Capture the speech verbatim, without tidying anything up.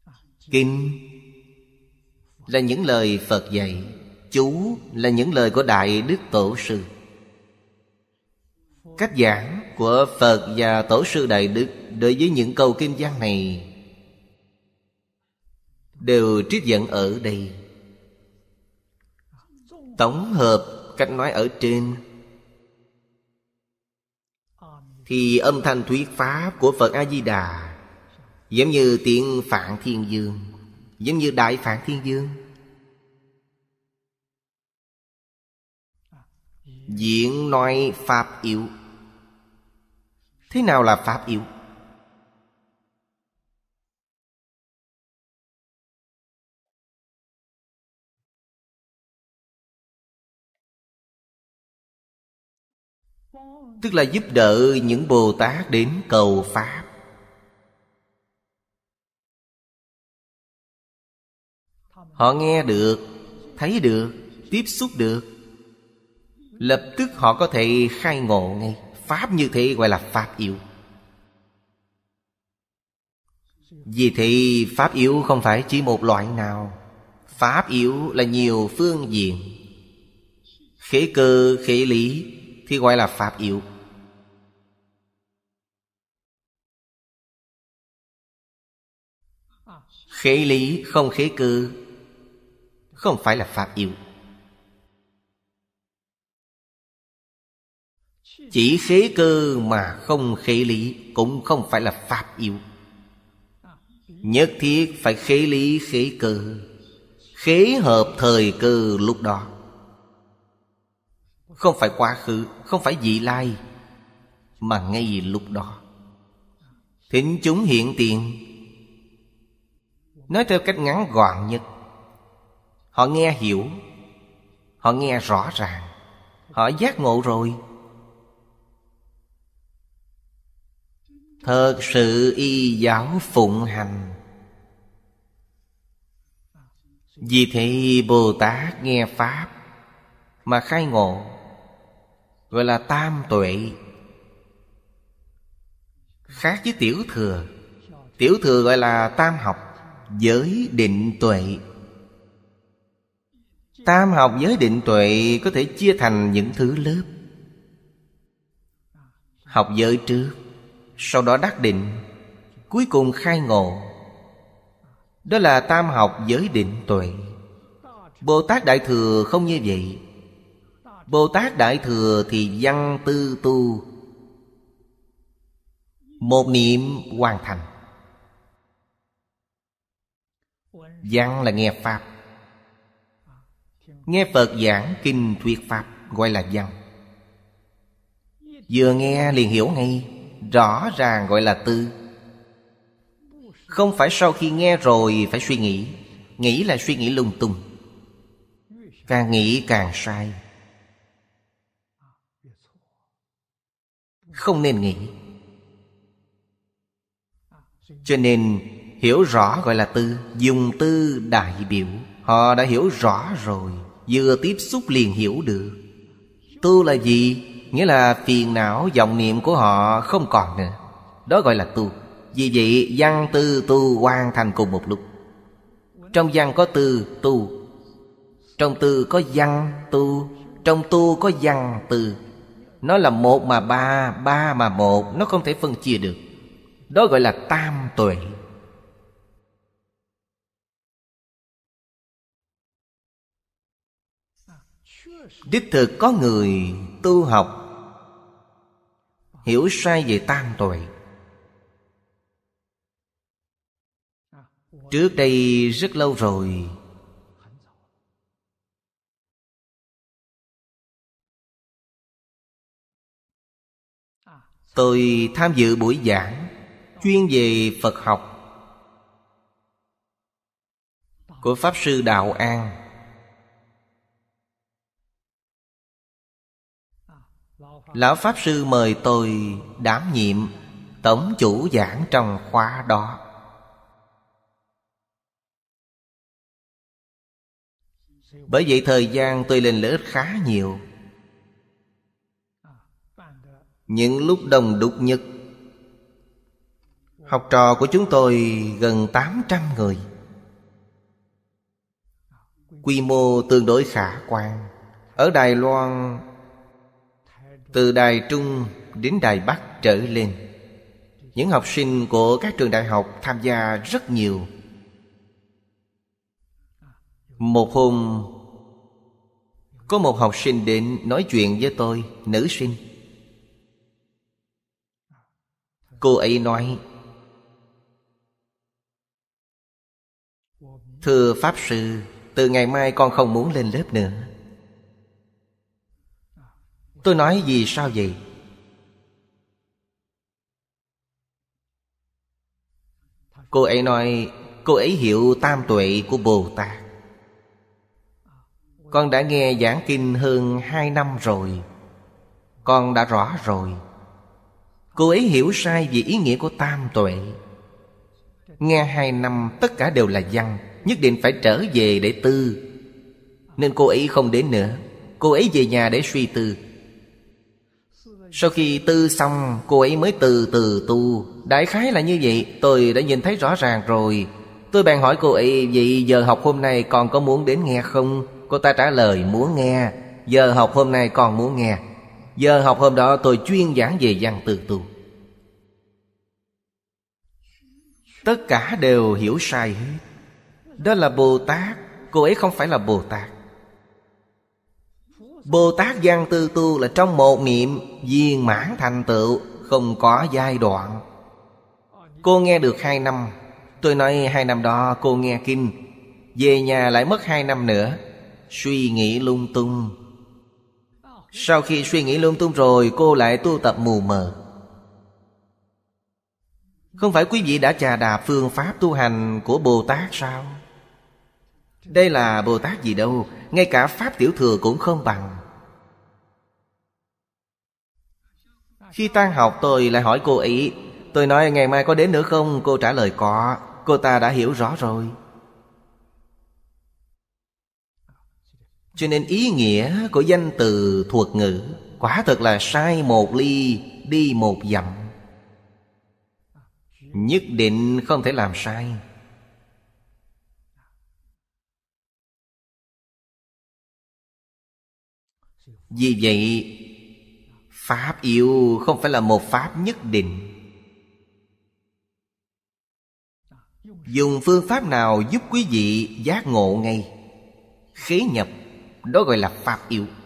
Kinh là những lời Phật dạy, chú là những lời của Đại Đức Tổ Sư. Cách giảng của Phật và Tổ sư Đại Đức đối với những câu kinh văn này đều trích dẫn ở đây. Tổng hợp cách nói ở trên thì âm thanh thuyết pháp của Phật A-di-đà giống như tiếng Phạn Thiên Dương, giống như Đại Phạn Thiên Dương. Diễn nói pháp yếu. Thế nào là pháp yếu? Tức là giúp đỡ những Bồ Tát đến cầu pháp. Họ nghe được, thấy được, tiếp xúc được, lập tức họ có thể khai ngộ ngay. Pháp như thế gọi là pháp yếu. Vì thế pháp yếu không phải chỉ một loại nào. Pháp yếu là nhiều phương diện. Khế cơ, khế lý thì gọi là pháp yếu. Khế lý không khế cơ không phải là pháp yếu. Chỉ khế cơ mà không khế lý cũng không phải là pháp yếu. Nhất thiết phải khế lý khế cơ, khế hợp thời cơ lúc đó. Không phải quá khứ, không phải vị lai, mà ngay lúc đó. Thính chúng hiện tiền. Nói theo cách ngắn gọn nhất, họ nghe hiểu, họ nghe rõ ràng, họ giác ngộ rồi. Thật sự y giáo phụng hành. Vì thế Bồ Tát nghe pháp mà khai ngộ, gọi là tam tuệ. Khác với tiểu thừa. Tiểu thừa gọi là tam học, giới định tuệ. Tam học giới định tuệ có thể chia thành những thứ lớp. Học giới trước, sau đó đắc định, cuối cùng khai ngộ. Đó là tam học giới định tuệ. Bồ Tát Đại Thừa không như vậy. Bồ Tát Đại Thừa thì văn tư tu, một niệm hoàn thành. Văn là nghe pháp, nghe Phật giảng kinh thuyết pháp gọi là văn. Vừa nghe liền hiểu ngay, rõ ràng gọi là tư. Không phải sau khi nghe rồi phải suy nghĩ. Nghĩ là suy nghĩ lung tung, càng nghĩ càng sai. Không nên nghĩ. Cho nên hiểu rõ gọi là tư. Dùng tư đại biểu. Họ đã hiểu rõ rồi, vừa tiếp xúc liền hiểu được. Tu là gì? Nghĩa là phiền não vọng niệm của họ không còn nữa. Đó gọi là tu. Vì vậy văn tư tu hoàn thành cùng một lúc. Trong văn có tư tu, trong tư có văn tu, trong tu có văn tư. Nó là một mà ba, ba mà một, nó không thể phân chia được. Đó gọi là tam tuệ. Đích thực có người tu học hiểu sai về tam tuệ. Trước đây rất lâu rồi, tôi tham dự buổi giảng chuyên về Phật học của Pháp Sư Đạo An. Lão Pháp Sư mời tôi đảm nhiệm tổng chủ giảng trong khóa đó. Bởi vậy thời gian tôi lên lớp khá nhiều. Những lúc đông đúc nhất, Học trò của chúng tôi gần tám trăm người. Quy mô tương đối khả quan. Ở Đài Loan, từ Đài Trung đến Đài Bắc trở lên, những học sinh của các trường đại học tham gia rất nhiều. Một hôm, có một học sinh đến nói chuyện với tôi, nữ sinh. Cô ấy nói: thưa Pháp Sư, từ ngày mai con không muốn lên lớp nữa. Tôi nói: vì sao vậy? Cô ấy nói cô ấy hiểu tam tuệ của Bồ Tát. Con đã nghe giảng kinh hơn hai năm rồi, con đã rõ rồi. Cô ấy hiểu sai về ý nghĩa của tam tuệ. Nghe hai năm tất cả đều là văn, nhất định phải trở về để tư. Nên cô ấy không đến nữa. Cô ấy về nhà để suy tư. Sau khi tư xong, cô ấy mới từ từ tu. Đại khái là như vậy. Tôi đã nhìn thấy rõ ràng rồi. Tôi bèn hỏi cô ấy: vậy giờ học hôm nay còn có muốn đến nghe không? Cô ta trả lời: muốn nghe. Giờ học hôm nay còn muốn nghe. Giờ học hôm đó tôi chuyên giảng về văn tự tu. Tất cả đều hiểu sai hết. Đó là Bồ Tát. Cô ấy không phải là Bồ Tát. Bồ Tát văn tư tu là trong một niệm viên mãn thành tựu, không có giai đoạn. Cô nghe được hai năm. Tôi nói hai năm đó cô nghe kinh, về nhà lại mất hai năm nữa, suy nghĩ lung tung. Sau khi suy nghĩ lung tung rồi, cô lại tu tập mù mờ. Không phải quý vị đã chà đạp phương pháp tu hành của Bồ Tát sao? Đây là Bồ Tát gì đâu, ngay cả Pháp Tiểu Thừa cũng không bằng. Khi tan học tôi lại hỏi cô ấy. Tôi nói: ngày mai có đến nữa không? Cô trả lời: có. Cô ta đã hiểu rõ rồi. Cho nên ý nghĩa của danh từ thuật ngữ quả thật là sai một ly đi một dặm. Nhất định không thể làm sai. Vì vậy, Pháp yếu không phải là một Pháp nhất định. Dùng phương pháp nào giúp quý vị giác ngộ ngay, khế nhập, đó gọi là Pháp yếu.